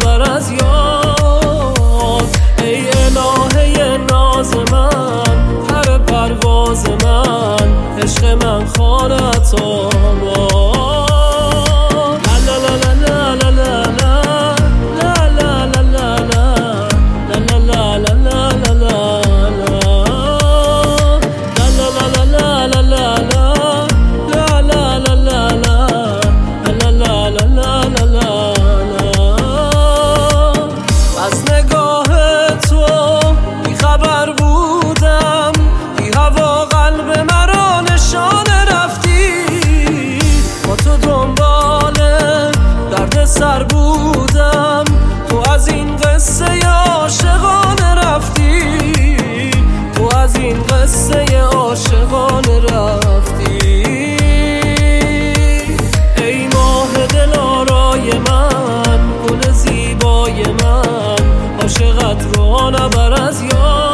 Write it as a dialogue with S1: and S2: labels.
S1: نبر از یاد. ای الهه ناز من، پر پرواز من، عشق من خانت آباد. لا لا لا لا لا لا لا لا لا لا لا لا لا لا سر بودم، تو از این قصه عاشقانه رفتی، تو از این قصه عاشقانه رفتی. ای ماه دلارای من، گل زیبای من، عاشقت رو نبر از یاد.